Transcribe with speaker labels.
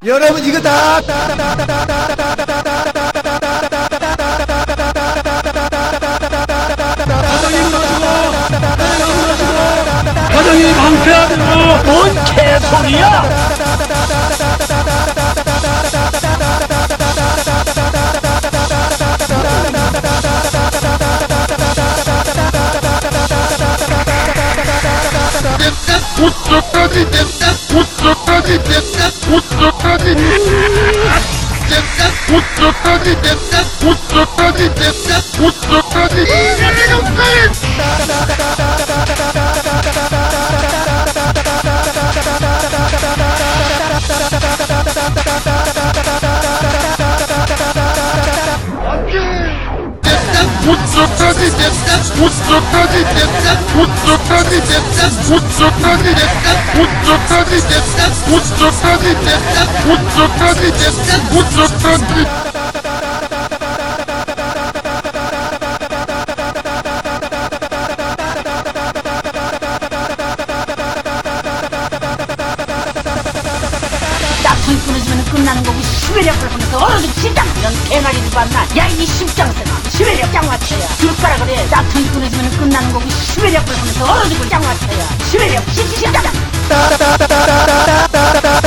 Speaker 1: 여러분 이거 다
Speaker 2: 과장이 방패하는
Speaker 3: 뭔 개소리야?
Speaker 2: 우쪽까지 됐다 우쪽까지 됐다 우쪽까지 됐다 우쪽까지 됐다 우쪽까지 됐다 우쪽까지 우쪽까지 됐다 우쪽까지 됐다 우쪽까지 됐다 우쪽까지 됐다 우쪽까지 됐다 우쪽까지 됐다 우쪽까지 됐다 우쪽까지
Speaker 3: 나풀 끊어지면 끝나는 거고 시베리아풀 하면서 얼어도 진짜 이런 개나리를 봤나? 야 이 십장생아 시베리아 짱마쳐야 줄까라 그래. 나풀 끊어지면 끝나는 거고 시베리아풀 하면서 얼어도 짱마쳐야 시베리아 십장